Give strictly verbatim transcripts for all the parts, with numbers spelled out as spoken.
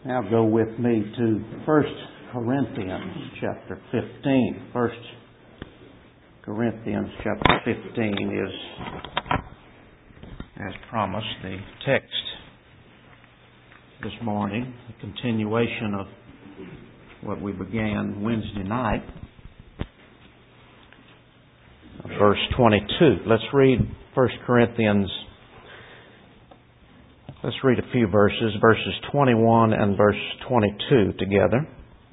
Now go with me to First Corinthians chapter fifteen. First Corinthians chapter fifteen is, as promised, the text this morning, a continuation of what we began Wednesday night. Verse twenty-two. Let's read First Corinthians. Let's read a few verses, verses twenty-one and verse twenty-two together.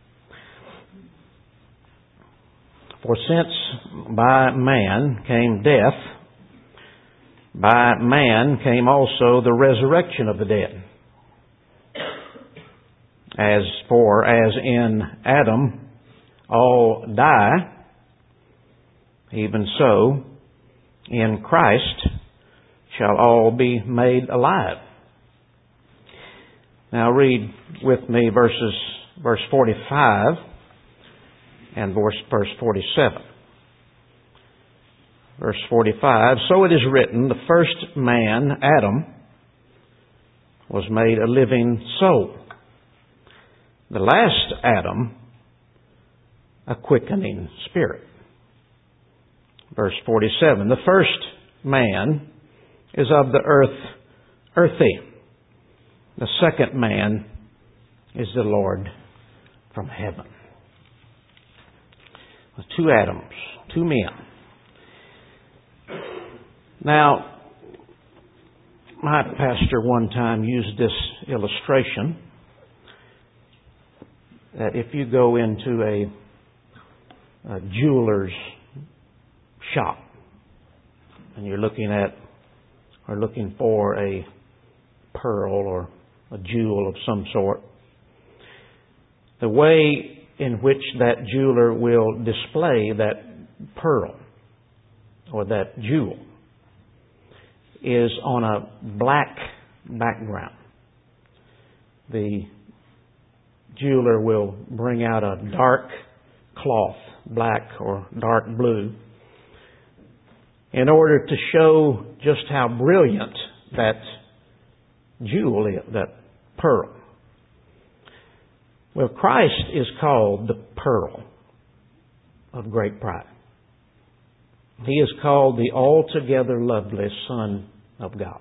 For since by man came death, by man came also the resurrection of the dead. As for as in Adam all die, even so in Christ shall all be made alive. Now read with me verses verse forty-five and verse, verse forty-seven. Verse forty-five, so it is written, the first man, Adam, was made a living soul. The last Adam, a quickening spirit. Verse forty-seven, the first man is of the earth, earthy. The second man is the Lord from heaven. Two Adams, two men. Now, my pastor one time used this illustration that if you go into a, a jeweler's shop and you're looking at or looking for a pearl or a jewel of some sort, the way in which that jeweler will display that pearl or that jewel is on a black background. The jeweler will bring out a dark cloth, black or dark blue, in order to show just how brilliant that jewel is, that pearl. Well, Christ is called the pearl of great price. He is called the altogether lovely Son of God.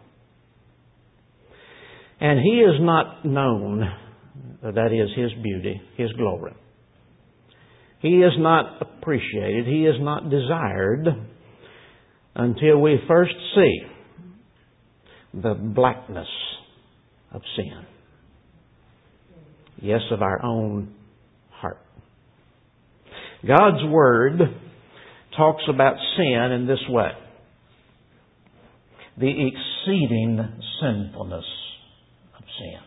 And He is not known, that is His beauty, His glory. He is not appreciated, He is not desired until we first see the blackness of sin. Yes, of our own heart. God's Word talks about sin in this way. The exceeding sinfulness of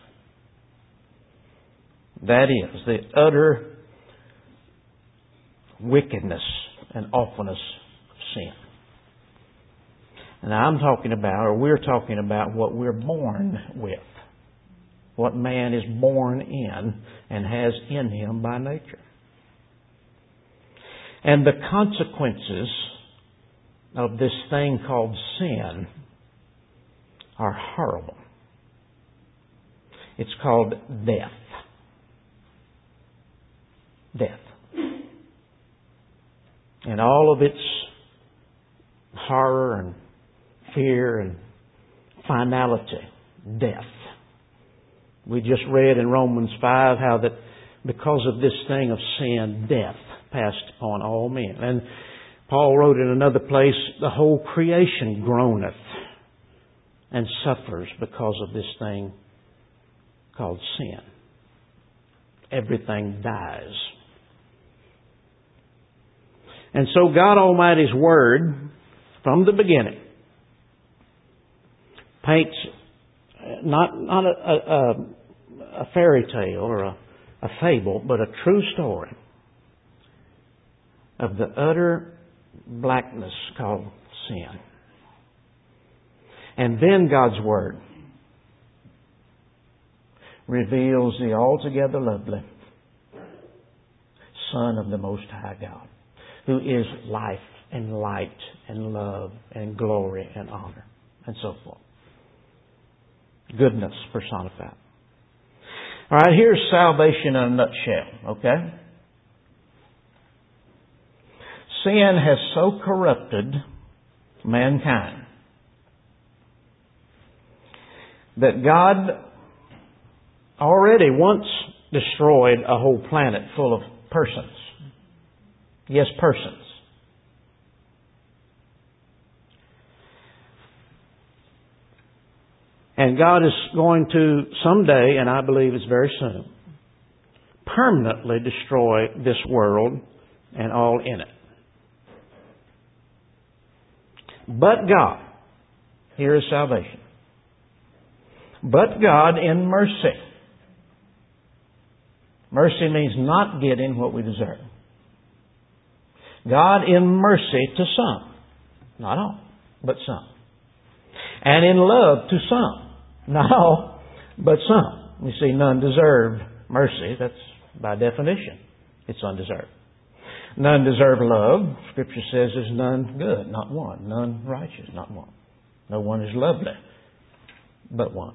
sin. That is, the utter wickedness and awfulness of sin. And I'm talking about, or we're talking about, what we're born with. What man is born in and has in him by nature. And the consequences of this thing called sin are horrible. It's called death. Death. And all of its horror and fear and finality. Death. We just read in Romans five how that because of this thing of sin, death passed upon all men. And Paul wrote in another place, the whole creation groaneth and suffers because of this thing called sin. Everything dies. And so God Almighty's Word, from the beginning, paints not not a, a, a fairy tale or a, a fable, but a true story of the utter blackness called sin. And then God's Word reveals the altogether lovely Son of the Most High God, who is life and light and love and glory and honor and so forth. Goodness personified. All right, here's salvation in a nutshell, okay? Sin has so corrupted mankind that God already once destroyed a whole planet full of persons. Yes, persons. And God is going to someday, and I believe it's very soon, permanently destroy this world and all in it. But God, here is salvation. But God in mercy. Mercy means not getting what we deserve. God in mercy to some. Not all, but some. And in love to some. Not all, but some. You see, none deserve mercy. That's by definition. It's undeserved. None deserve love. Scripture says there's none good, not one. None righteous, not one. No one is lovely, but one.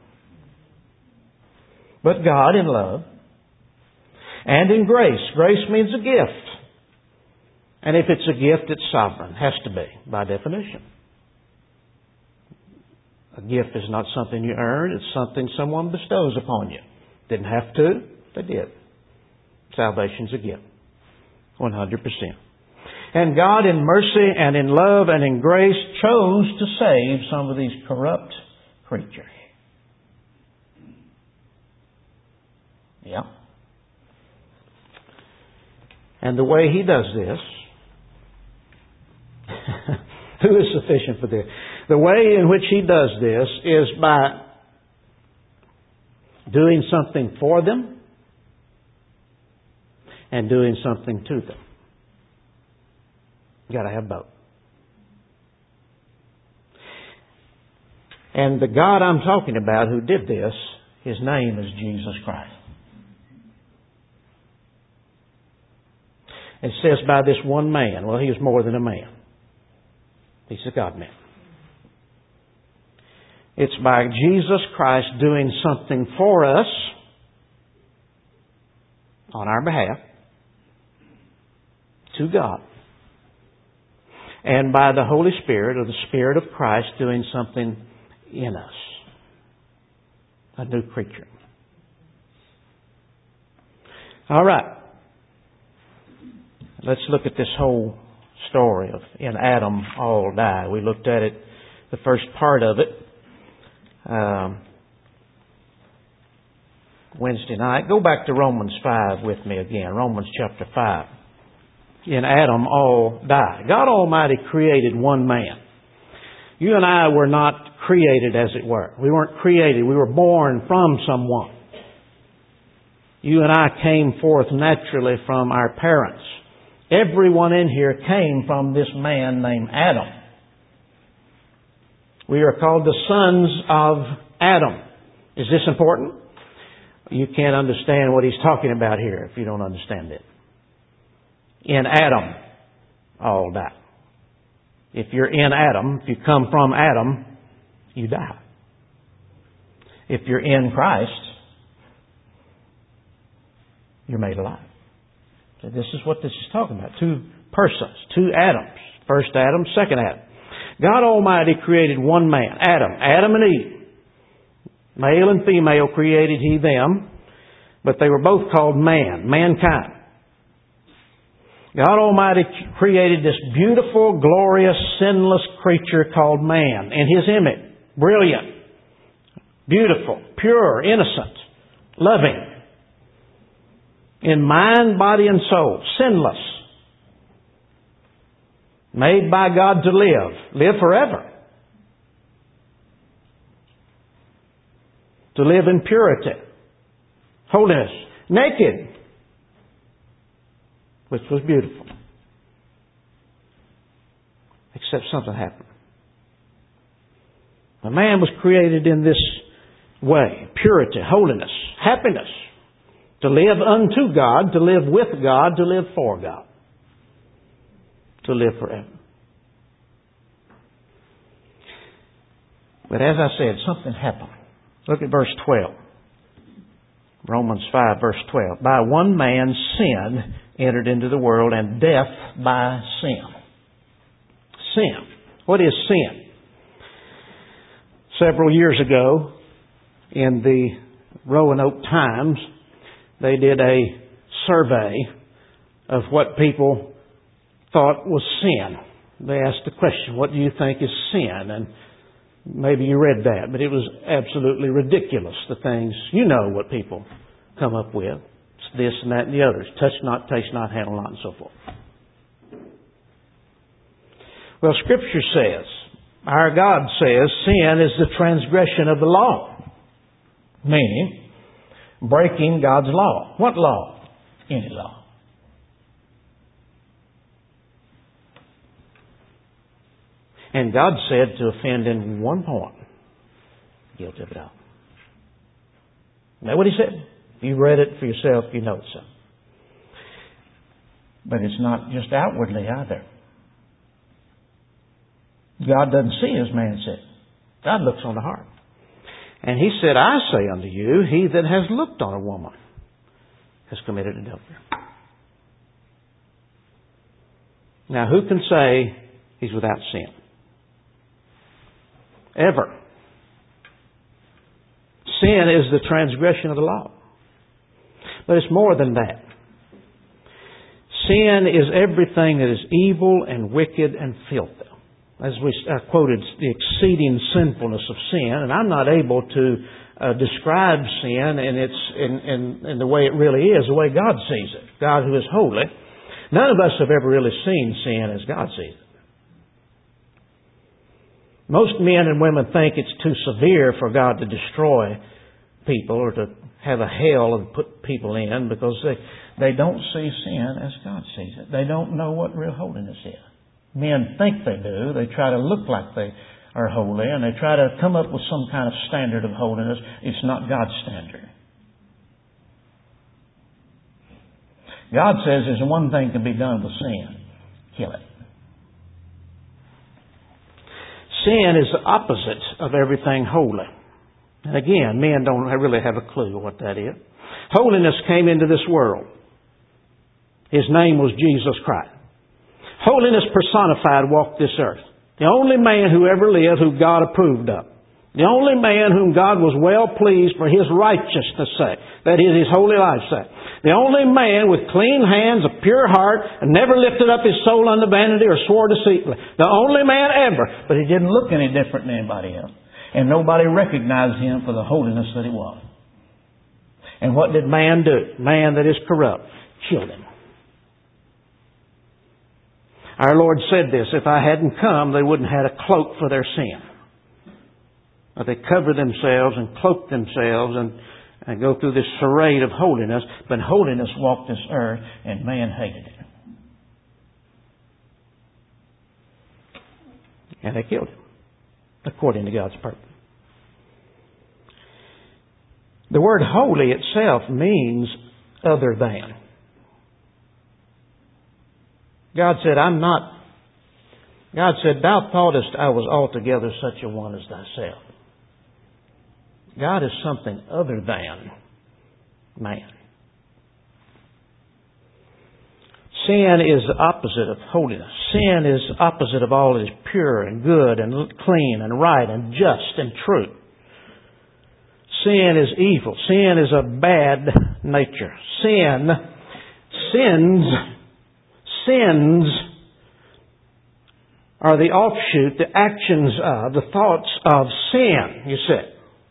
But God in love and in grace. Grace means a gift. And if it's a gift, it's sovereign. Has to be, by definition. A gift is not something you earn. It's something someone bestows upon you. Didn't have to. They did. Salvation's a gift. one hundred percent. And God in mercy and in love and in grace chose to save some of these corrupt creatures. Yeah. And the way He does this, who is sufficient for this? The way in which He does this is by doing something for them and doing something to them. You got to have both. And the God I'm talking about who did this, His name is Jesus Christ. It says by this one man. Well, He was more than a man. He's a God-man. It's by Jesus Christ doing something for us on our behalf to God. And by the Holy Spirit or the Spirit of Christ doing something in us. A new creature. All right. Let's look at this whole story of in Adam all die. We looked at it, the first part of it, um, Wednesday night. Go back to Romans five with me again. Romans chapter five. In Adam all die. God Almighty created one man. You and I were not created, as it were. We weren't created. We were born from someone. You and I came forth naturally from our parents. Everyone in here came from this man named Adam. We are called the sons of Adam. Is this important? You can't understand what he's talking about here if you don't understand it. In Adam, all die. If you're in Adam, if you come from Adam, you die. If you're in Christ, you're made alive. So this is what this is talking about. Two persons, two Adams. First Adam, second Adam. God Almighty created one man, Adam, Adam and Eve. Male and female created He them, but they were both called man, mankind. God Almighty created this beautiful, glorious, sinless creature called man in His image. Brilliant, beautiful, pure, innocent, loving. In mind, body, and soul. Sinless. Made by God to live. Live forever. To live in purity. Holiness. Naked. Which was beautiful. Except something happened. The man was created in this way. Purity, holiness, happiness. To live unto God, to live with God, to live for God. To live forever. But as I said, something happened. Look at verse twelve. Romans five verse twelve. By one man sin entered into the world, and death by sin. Sin. What is sin? Several years ago, in the Roanoke Times, they did a survey of what people thought was sin. They asked the question, what do you think is sin? And maybe you read that, but it was absolutely ridiculous, the things, you know what people come up with. It's this and that and the others. Touch not, taste not, handle not, and so forth. Well, Scripture says, our God says, sin is the transgression of the law. Meaning, breaking God's law. What law? Any law. And God said to offend in one point, guilty of it all. Isn't that what He said? If you read it for yourself, you know so. But it's not just outwardly either. God doesn't see as man sees. God looks on the heart. And He said, I say unto you, he that has looked on a woman has committed adultery. Now, who can say he's without sin? Ever. Sin is the transgression of the law. But it's more than that. Sin is everything that is evil and wicked and filthy. As we uh, quoted, the exceeding sinfulness of sin, and I'm not able to uh, describe sin in its in, in, in the way it really is, the way God sees it. God who is holy. None of us have ever really seen sin as God sees it. Most men and women think it's too severe for God to destroy people or to have a hell and put people in because they, they don't see sin as God sees it. They don't know what real holiness is. Men think they do. They try to look like they are holy and they try to come up with some kind of standard of holiness. It's not God's standard. God says there's one thing can be done with sin. Kill it. Sin is the opposite of everything holy. And again, men don't really have a clue what that is. Holiness came into this world. His name was Jesus Christ. Holiness personified walked this earth. The only man who ever lived who God approved of. The only man whom God was well pleased for His righteousness' sake. That is, His holy life's sake. The only man with clean hands, a pure heart, and never lifted up his soul unto vanity or swore deceitfully. The only man ever. But he didn't look any different than anybody else. And nobody recognized him for the holiness that he was. And what did man do? Man that is corrupt killed him. Our Lord said this, if I hadn't come, they wouldn't have had a cloak for their sin. But they cover themselves and cloak themselves and, and go through this charade of holiness. But holiness walked this earth and man hated it. And they killed him, according to God's purpose. The word holy itself means other than. God said, I'm not, God said, thou thoughtest I was altogether such a one as thyself. God is something other than man. Sin is the opposite of holiness. Sin is the opposite of all that is pure and good and clean and right and just and true. Sin is evil. Sin is a bad nature. Sin, sins, sins are the offshoot, the actions of, the thoughts of sin, you see.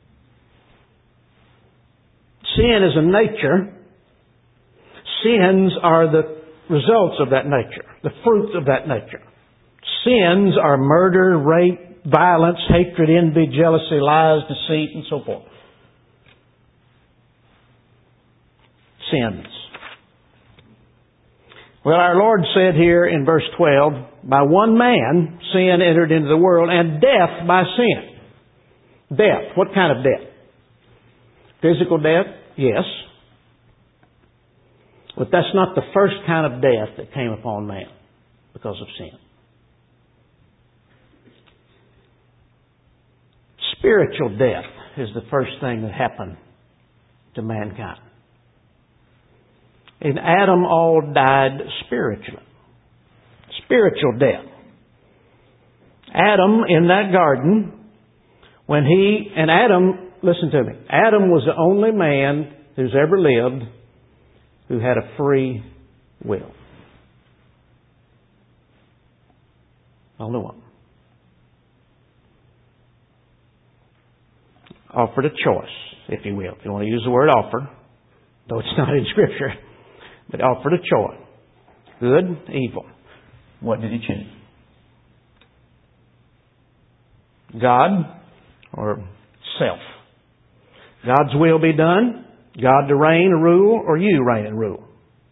Sin is a nature. Sins are the results of that nature, the fruits of that nature. Sins are murder, rape, violence, hatred, envy, jealousy, lies, deceit, and so forth. Sins. Well, our Lord said here in verse twelve, by one man sin entered into the world, and death by sin. Death. What kind of death? Physical death? Yes. But that's not the first kind of death that came upon man because of sin. Spiritual death is the first thing that happened to mankind. And Adam all died spiritually. Spiritual death. Adam in that garden, when he, and Adam, listen to me, Adam was the only man who's ever lived who had a free will. Only one. Offered a choice, if you will. If you want to use the word offer, though it's not in Scripture, but offered a choice. Good, evil. What did he choose? God or self? God's will be done? God to reign and rule, or you reign and rule?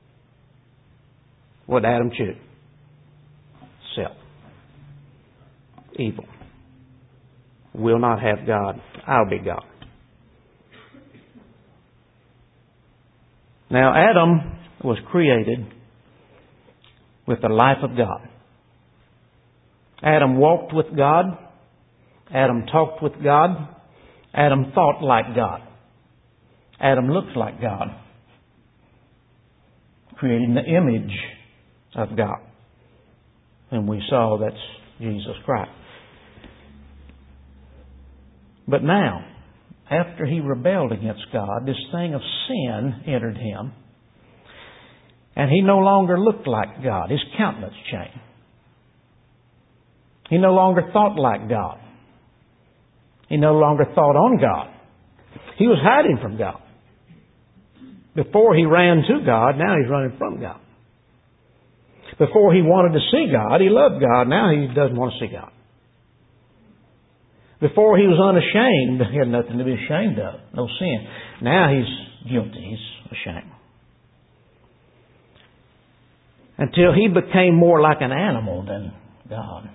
What did Adam choose? Self. Evil. Will not have God. I'll be God. Now Adam was created with the life of God. Adam walked with God. Adam talked with God. Adam thought like God. Adam looked like God. Created in the image of God. And we saw that's Jesus Christ. But now, after he rebelled against God, this thing of sin entered him. And he no longer looked like God. His countenance changed. He no longer thought like God. He no longer thought on God. He was hiding from God. Before he ran to God, now he's running from God. Before he wanted to see God, he loved God. Now he doesn't want to see God. Before he was unashamed, he had nothing to be ashamed of. No sin. Now he's guilty. He's ashamed. Until he became more like an animal than God.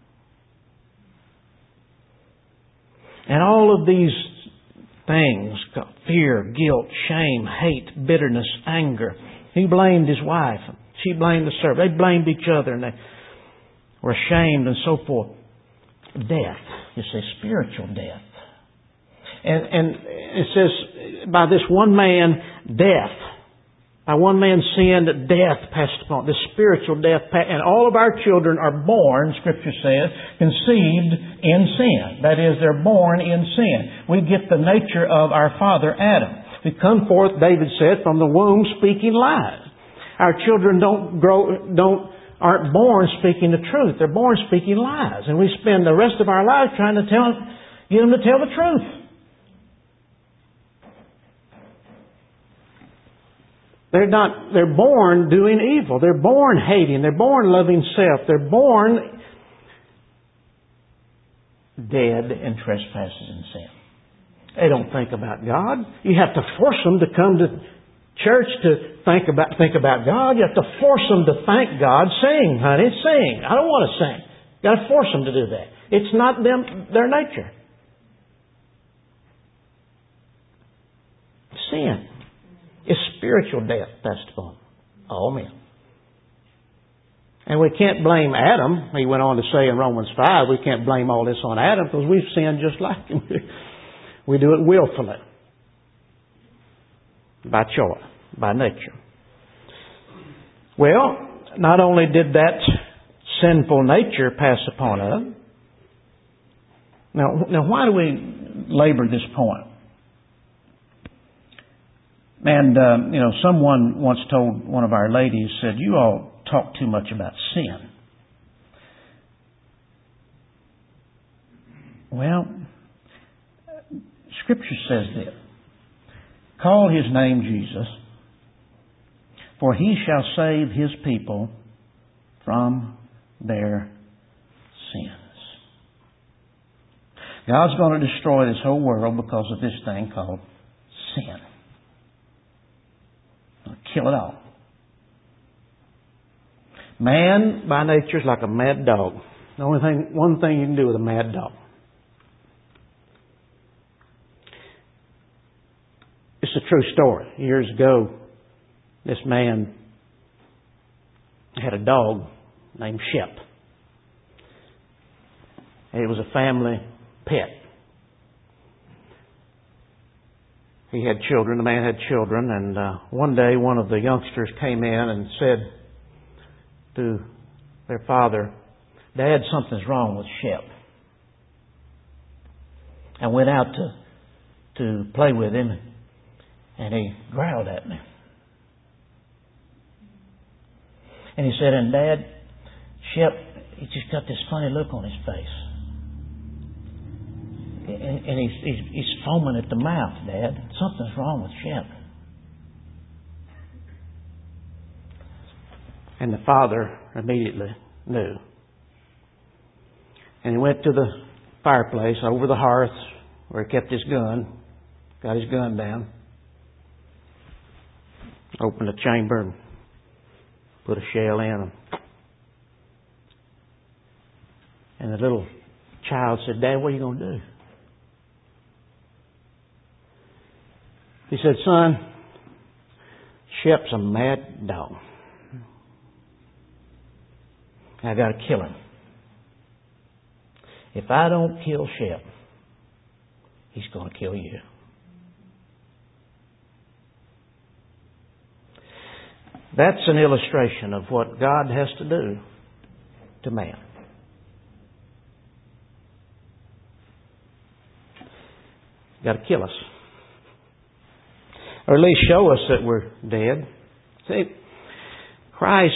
And all of these things, fear, guilt, shame, hate, bitterness, anger. He blamed his wife. She blamed the servant. They blamed each other and they were ashamed and so forth. Death. You say spiritual death. And, and it says, by this one man, death. By one man's sin, death passed upon. This spiritual death. And all of our children are born, Scripture says, conceived in sin. That is, they're born in sin. We get the nature of our father Adam. We come forth, David said, from the womb speaking lies. Our children don't grow, don't, aren't born speaking the truth. They're born speaking lies. And we spend the rest of our lives trying to tell, get them to tell the truth. They're not, they're born doing evil. They're born hating. They're born loving self. They're born dead in trespasses and sin. They don't think about God. You have to force them to come to church to think about think about God. You have to force them to thank God. Sing, honey, sing. I don't want to sing. You got to force them to do that. It's not them their nature. Sin is spiritual death passed upon all men. And we can't blame Adam. He went on to say in Romans five, we can't blame all this on Adam because we've sinned just like him. We do it willfully. By choice. By nature. Well, not only did that sinful nature pass upon us. Now, now why do we labor this point? And, uh, you know, someone once told one of our ladies, said, you all talk too much about sin. Well, Scripture says this. Call His name Jesus, for He shall save His people from their sins. God's going to destroy this whole world because of this thing called sin. Kill it all. Man, by nature, is like a mad dog. The only thing, one thing you can do with a mad dog. It's a true story. Years ago, this man had a dog named Shep. It was a family pet. he had children. The man had children. And uh, one day one of the youngsters came in and said to their father, "Dad, something's wrong with Shep." I went out to to play with him, and he growled at me. And he said, "And Dad, Shep, he just got this funny look on his face. And, and he's, he's, he's foaming at the mouth, Dad. Something's wrong with Shep." And the father immediately knew. And he went to the fireplace over the hearth where he kept his gun, got his gun down, opened the chamber and put a shell in him. And the little child said, "Dad, what are you going to do?" He said, "Son, Shep's a mad dog. I got to kill him. If I don't kill Shep, he's going to kill you." That's an illustration of what God has to do to man. Got to kill us. Or at least show us that we're dead. See, Christ,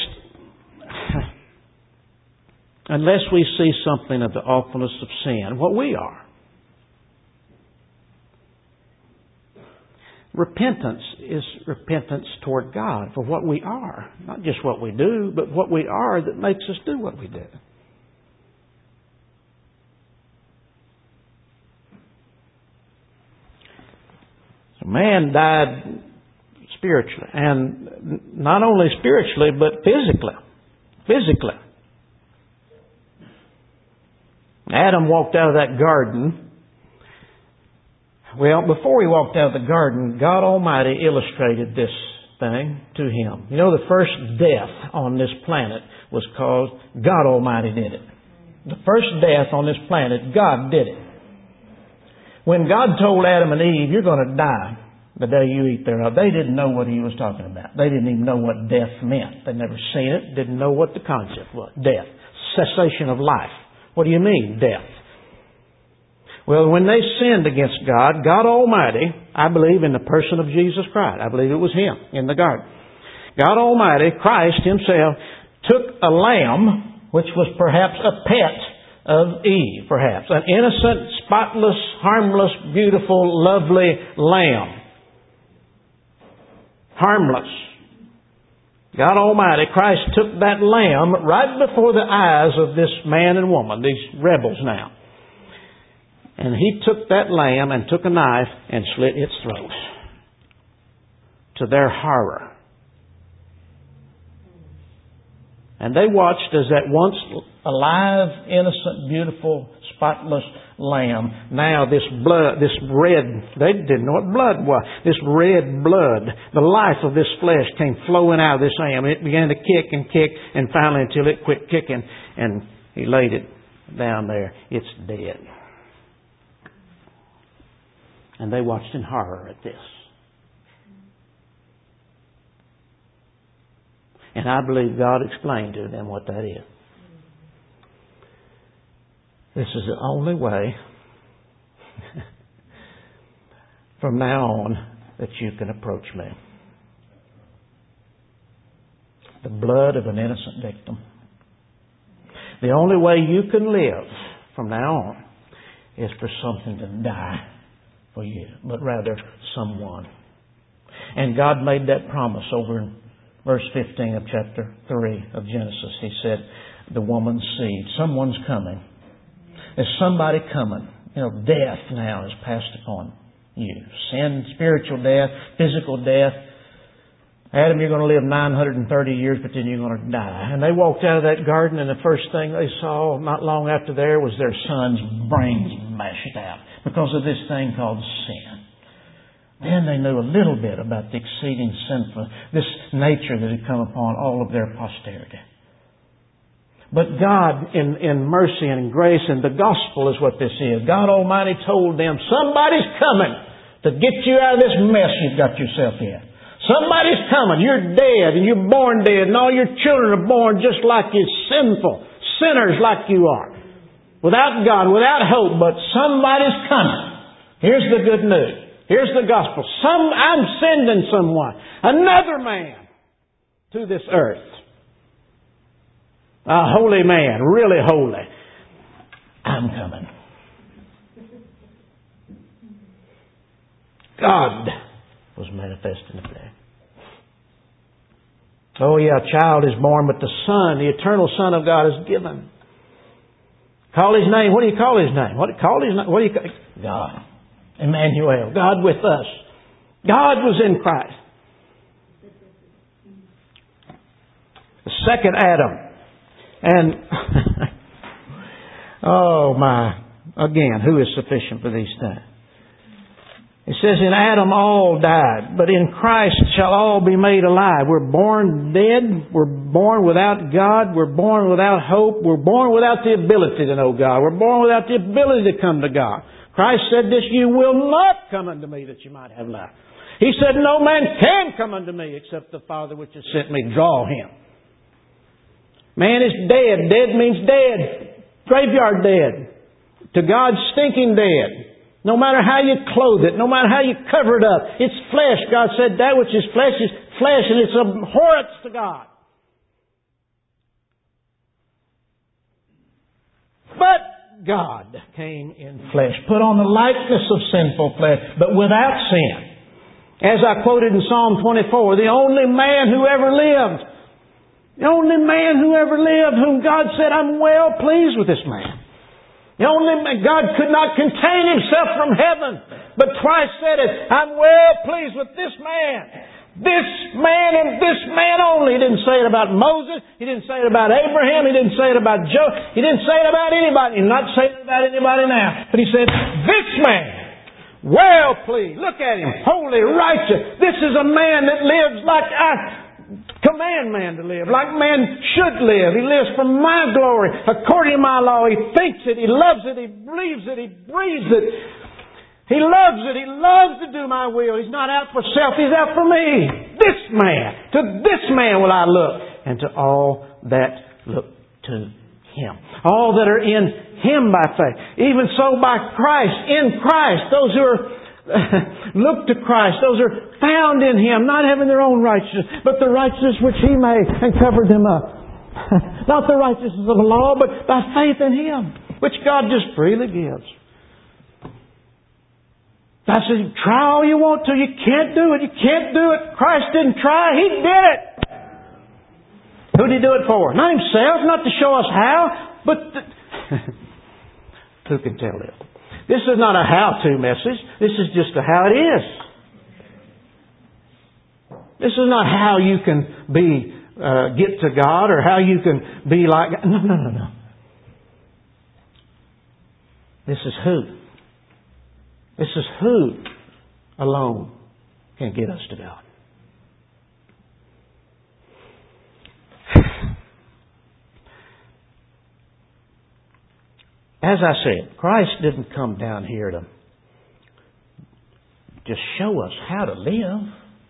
unless we see something of the awfulness of sin, what we are. Repentance is repentance toward God for what we are. Not just what we do, but what we are that makes us do what we do. So man died spiritually. And not only spiritually, but physically. Physically. Adam walked out of that garden. Well, before he walked out of the garden, God Almighty illustrated this thing to him. You know, the first death on this planet was caused, God Almighty did it. The first death on this planet, God did it. When God told Adam and Eve, "You're going to die the day you eat thereof," they didn't know what He was talking about. They didn't even know what death meant. They'd never seen it, didn't know what the concept was. Death. Cessation of life. What do you mean, death? Well, when they sinned against God, God Almighty, I believe in the person of Jesus Christ. I believe it was Him in the garden. God Almighty, Christ Himself, took a lamb, which was perhaps a pet of Eve, perhaps. An innocent, spotless, harmless, beautiful, lovely lamb. Harmless. God Almighty, Christ took that lamb right before the eyes of this man and woman, these rebels now. And He took that lamb and took a knife and slit its throat. To their horror. And they watched as that once alive, innocent, beautiful, spotless lamb, now this blood, this red, they didn't know what blood was. This red blood, the life of this flesh came flowing out of this lamb. It began to kick and kick, and finally until it quit kicking, and He laid it down there. It's dead. And they watched in horror at this. And I believe God explained to them what that is. This is the only way from now on that you can approach me. The blood of an innocent victim. The only way you can live from now on is for something to die for you, but rather someone. And God made that promise over in verse fifteen of chapter three of Genesis. He said, the woman's seed. Someone's coming. There's somebody coming. You know, death now is passed upon you. Sin, spiritual death, physical death. Adam, you're going to live nine hundred thirty years, but then you're going to die. And they walked out of that garden, and the first thing they saw not long after there was their son's brains mashed out because of this thing called sin. Then they knew a little bit about the exceeding sinful, this nature that had come upon all of their posterity. But God, in, in mercy and in grace, and the gospel is what this is. God Almighty told them, somebody's coming to get you out of this mess you've got yourself in. Somebody's coming. You're dead, and you're born dead, and all your children are born just like you, sinful, sinners like you are. Without God, without hope, but somebody's coming. Here's the good news. Here's the gospel. Some, I'm sending someone, another man, to this earth. A holy man, really holy. I'm coming. God was manifest in the flesh. Oh yeah, a child is born, but the Son, the eternal Son of God is given. Call His name. What do you call His name? What do you call His name? What do you call? God. Emmanuel. God with us. God was in Christ. The second Adam. And, oh my, again, who is sufficient for these things? It says, in Adam all died, but in Christ shall all be made alive. We're born dead. We're born without God. We're born without hope. We're born without the ability to know God. We're born without the ability to come to God. Christ said this, you will not come unto me that you might have life. He said, no man can come unto me except the Father which has sent me draw him. Man is dead. Dead means dead. Graveyard dead. To God, stinking dead. No matter how you clothe it, no matter how you cover it up, it's flesh. God said that which is flesh is flesh, and it's abhorrence to God. But God came in flesh, put on the likeness of sinful flesh, but without sin. As I quoted in Psalm twenty-four, the only man who ever lived, the only man who ever lived, whom God said, I'm well pleased with this man. The only man, God could not contain Himself from heaven. But Christ said it, I'm well pleased with this man. This man and this man only. He didn't say it about Moses. He didn't say it about Abraham. He didn't say it about Joe. He didn't say it about anybody. He's not saying it about anybody now. But He said, this man, well pleased. Look at him. Holy, righteous. This is a man that lives like I command man to live, like man should live. He lives for my glory, according to my law. He thinks it, he loves it, he believes it, he breathes it. He loves it, he loves to do my will. He's not out for self, he's out for me. This man, to this man will I look, and to all that look to Him. All that are in Him by faith. Even so by Christ, in Christ, those who are look to Christ. Those are found in Him, not having their own righteousness, but the righteousness which He made and covered them up. Not the righteousness of the law, but by faith in Him, which God just freely gives. I said, try all you want to. You can't do it. You can't do it. Christ didn't try. He did it. Who did He do it for? Not Himself, not to show us how, but the who can tell it? This is not a how-to message. This is just a how it is. This is not how you can be uh, get to God or how you can be like God. No, no, no, no. This is who. This is who alone can get us to God. As I said, Christ didn't come down here to just show us how to live.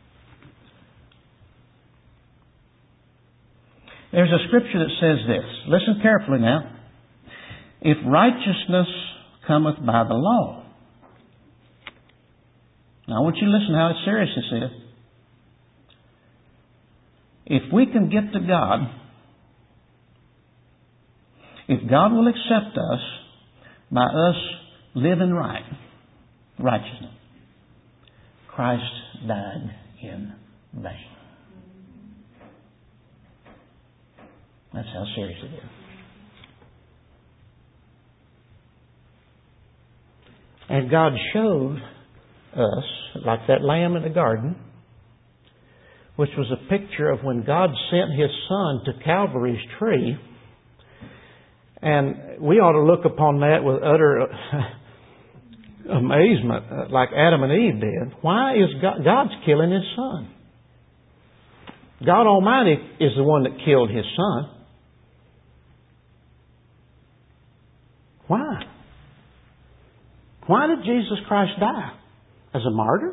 There's a scripture that says this. Listen carefully now. If righteousness cometh by the law. Now I want you to listen how serious this is. If we can get to God, if God will accept us by us living right, righteousness, Christ died in vain. That's how serious it is. And God showed us, like that lamb in the garden, which was a picture of when God sent His Son to Calvary's tree. And we ought to look upon that with utter amazement, like Adam and Eve did. Why is God, God's killing His Son? God Almighty is the one that killed His Son. Why? Why did Jesus Christ die? as a martyr?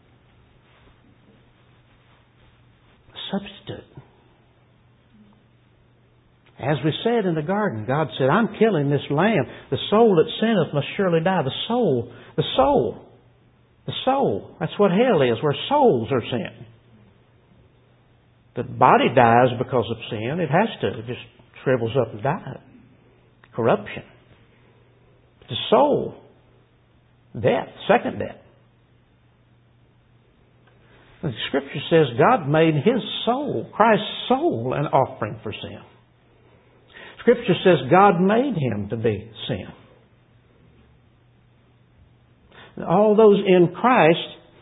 A substitute. As we said in the garden, God said, I'm killing this lamb. The soul that sinneth must surely die. The soul, the soul, the soul. That's what hell is, where souls are sent. The body dies because of sin. It has to. It just shrivels up and dies. Corruption. But the soul, death, second death. The Scripture says God made His soul, Christ's soul, an offering for sin. Scripture says God made Him to be sin. All those in Christ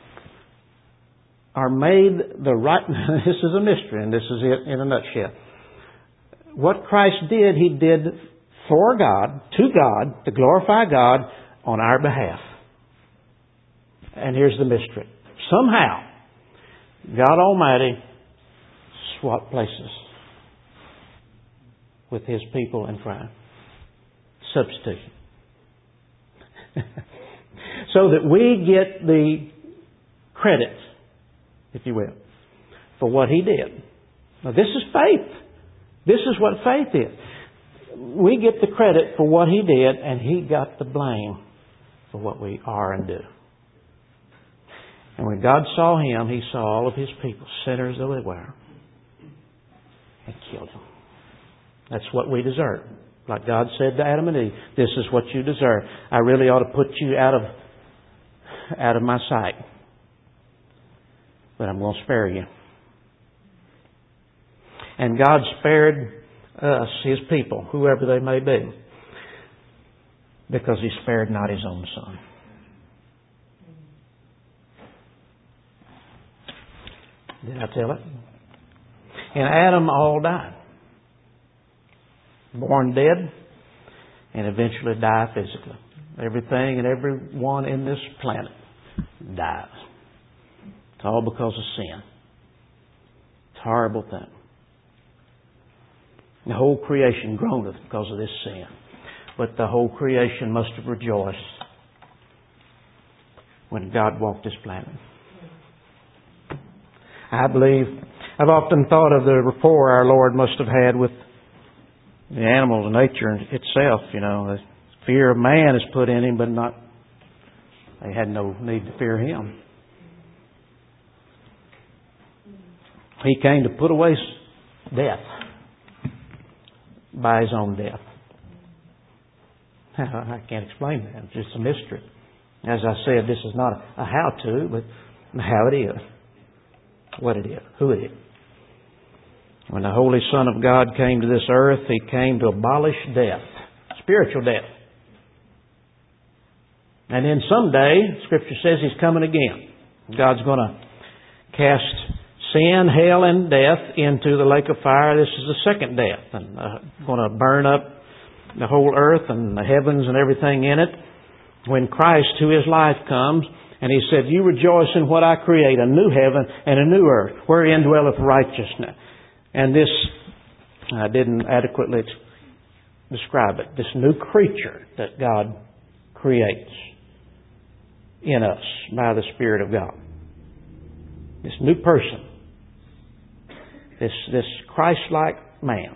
are made the right... This is a mystery, and this is it in a nutshell. What Christ did, He did for God, to God, to glorify God on our behalf. And here's the mystery. Somehow, God Almighty swapped places with His people in crime. Substitution. So that we get the credit, if you will, for what He did. Now this is faith. This is what faith is. We get the credit for what He did, and He got the blame for what we are and do. And when God saw Him, He saw all of His people, sinners though they were, and killed Him. That's what we deserve. Like God said to Adam and Eve, this is what you deserve. I really ought to put you out of, out of my sight. But I'm going to spare you. And God spared us, His people, whoever they may be, because He spared not His own Son. Did I tell it? And Adam all died. Born dead and eventually die physically. Everything and everyone in this planet dies. It's all because of sin. It's a horrible thing. The whole creation groaneth because of this sin. But the whole creation must have rejoiced when God walked this planet. I believe, I've often thought of the rapport our Lord must have had with the animals and nature itself. You know, the fear of man is put in Him, but not, they had no need to fear Him. He came to put away death by His own death. I can't explain that. It's just a mystery. As I said, this is not a how-to, but how it is. What it is. Who it is. When the Holy Son of God came to this earth, He came to abolish death. Spiritual death. And then someday, Scripture says He's coming again. God's going to cast sin, hell, and death into the lake of fire. This is the second death. And uh, going to burn up the whole earth and the heavens and everything in it. When Christ, who is life, comes, and He said, you rejoice in what I create, a new heaven and a new earth, wherein dwelleth righteousness. And this, I didn't adequately describe it, this new creature that God creates in us by the Spirit of God. This new person. This, this Christ-like man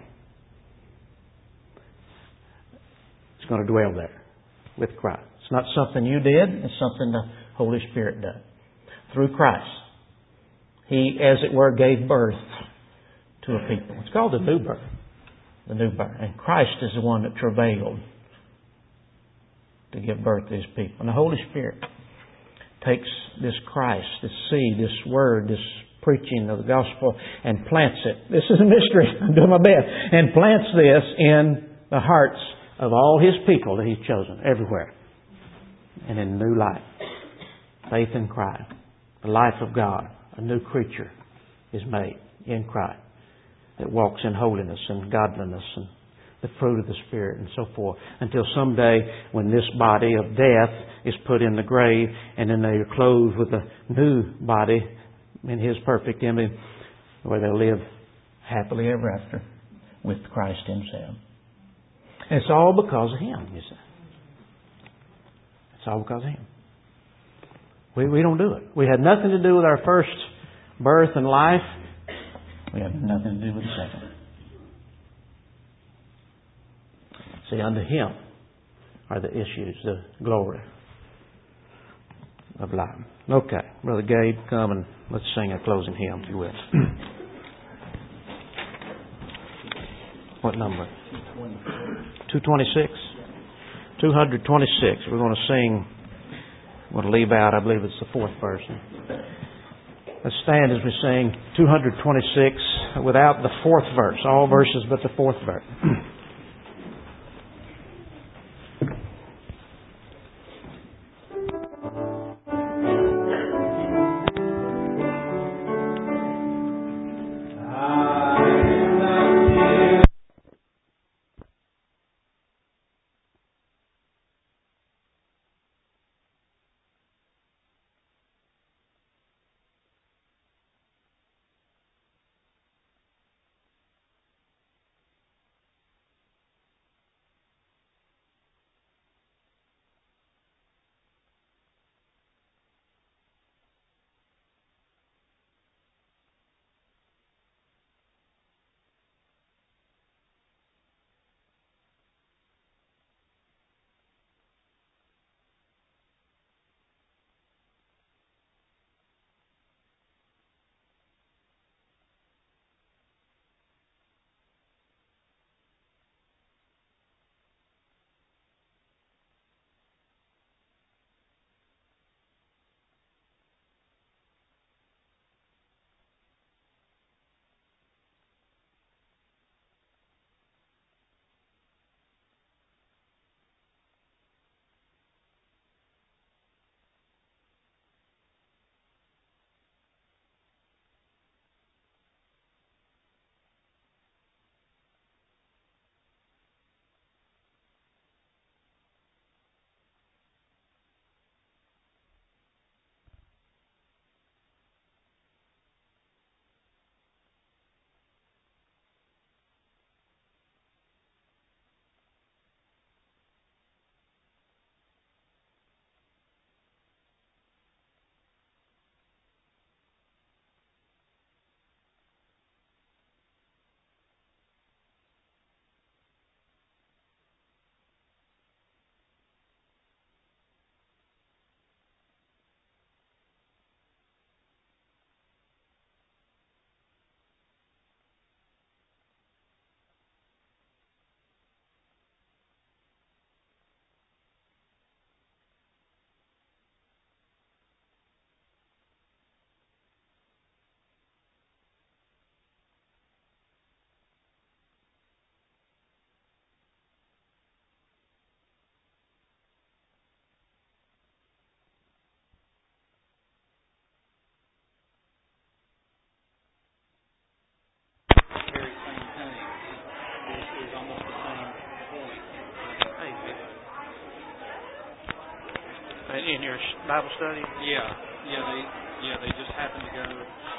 is going to dwell there with Christ. It's not something you did. It's something the Holy Spirit did. Through Christ. He, as it were, gave birth to a people. It's called the new birth. The new birth. And Christ is the one that travailed to give birth to His people. And the Holy Spirit takes this Christ, this seed, this word, this preaching of the gospel, and plants it. This is a mystery. I'm doing my best. And plants this in the hearts of all His people that He's chosen everywhere. And in new life. Faith in Christ. The life of God. A new creature is made in Christ. That walks in holiness and godliness and the fruit of the Spirit and so forth. Until someday when this body of death is put in the grave and then they are clothed with a new body in His perfect image where they'll live happily ever after with Christ Himself. And it's all because of Him, you see. It's all because of Him. We, we don't do it. We had nothing to do with our first birth and life. We have nothing to do with the second. See, unto Him are the issues, the glory of life. Okay, Brother Gabe, come and let's sing a closing hymn, if you will. What number? two twenty-six? two twenty-six. We're going to sing, we're going to leave out, I believe it's the fourth verse. Let's stand as we sing two twenty-six without the fourth verse. All verses but the fourth verse. In your Bible study? Yeah, yeah, they yeah they just happened to go